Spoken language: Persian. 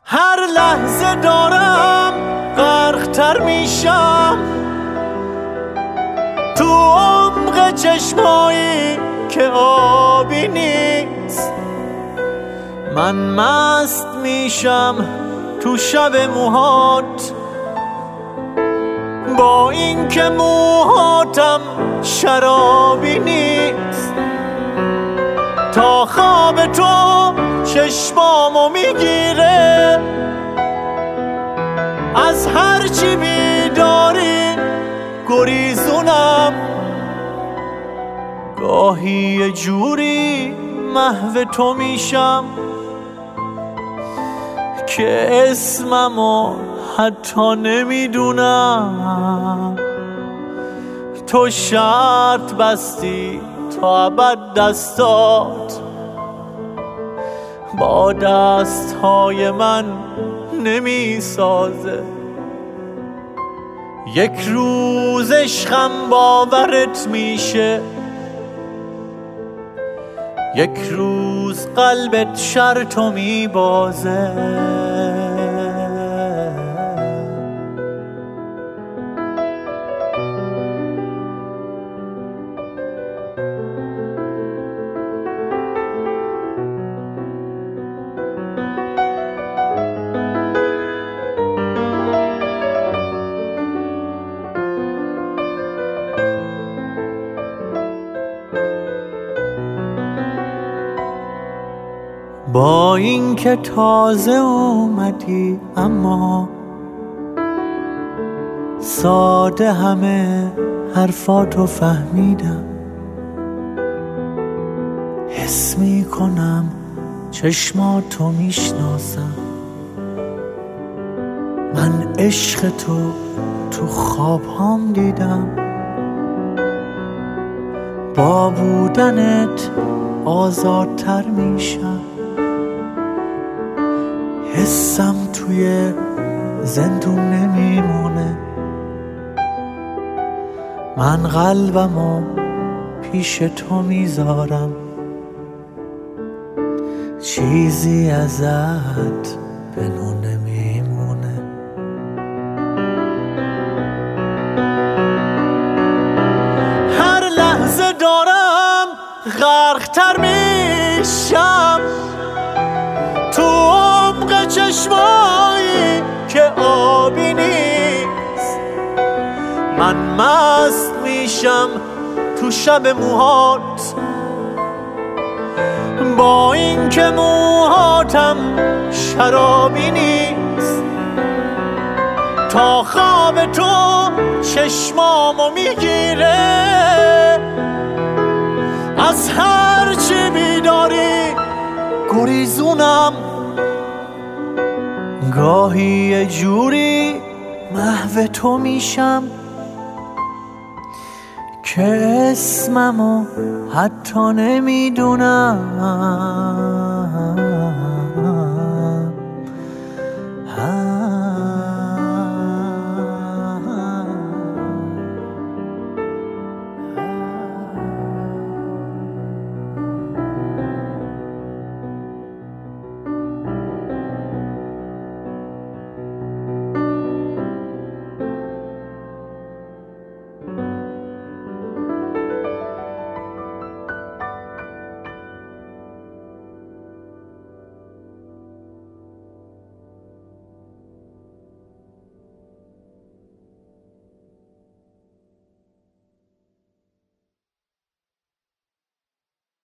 هر لحظه دارم غرق‌تر میشم تو عمق چشمایی که آبی نیست. من مست میشم تو شب موهات، با این که موهاتم شرابی نیست. تا خواب تو چشمامو میگیره، از هرچی بیداری گریزونم. گاهی یه جوری محو تو میشم که اسممو حتی نمیدونم. تو شرط بستی تا ابد دستات با دستهای من نمیسازه. یک روز عشقم باورت میشه، یک روز قلبت شرطو میبازه. با این که تازه اومدی اما ساده همه حرفاتو فهمیدم. حس میکنم چشماتو میشناسم. من عشق تو خوابهام دیدم. با بودنت آزادتر میشم. حسم توی زندون نمیمونه. من قلبمو پیش تو میذارم. چیزی ازت به نو نمیمونه. هر لحظه دارم غرق‌تر میشم تو عمق چشمایی که آبی نیست. من مست میشم تو شب موهات، با این که موهاتم شرابی نیست. تا خواب تو چشمامو میگیره، از هرچی بیداری گریزونم. گاهی یه جوری محو تو میشم که اسممو حتی نمیدونم.